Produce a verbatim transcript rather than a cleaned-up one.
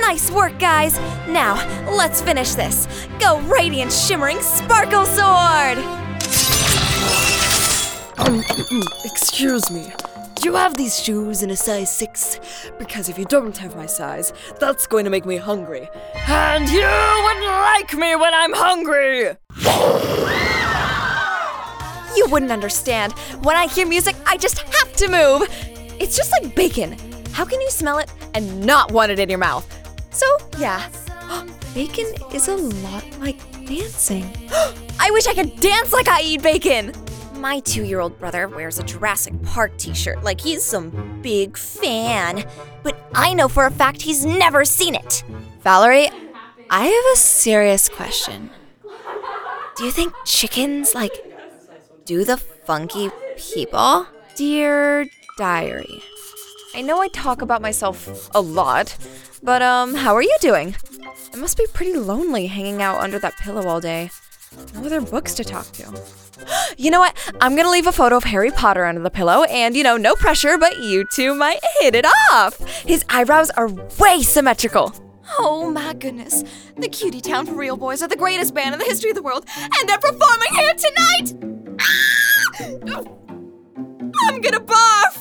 Nice work, guys. Now, let's finish this. Go radiant, shimmering sparkle sword! Um, excuse me. Do you have these shoes in a size six? Because if you don't have my size, that's going to make me hungry. And you wouldn't like me when I'm hungry! You wouldn't understand. When I hear music, I just have to move. It's just like bacon. How can you smell it and not want it in your mouth? So, yeah. Bacon is a lot like dancing. I wish I could dance like I eat bacon! My two-year-old brother wears a Jurassic Park t-shirt like he's some big fan. But I know for a fact he's never seen it. Valerie, I have a serious question. Do you think chickens, like, do the funky people? Dear Diary, I know I talk about myself a lot, but um, how are you doing? It must be pretty lonely hanging out under that pillow all day. No other books to talk to. You know what? I'm gonna leave a photo of Harry Potter under the pillow, and you know, no pressure, but you two might hit it off. His eyebrows are way symmetrical. Oh my goodness. The Cutie Town For Real Boys are the greatest band in the history of the world, and they're performing here tonight! Ah! I'm gonna barf!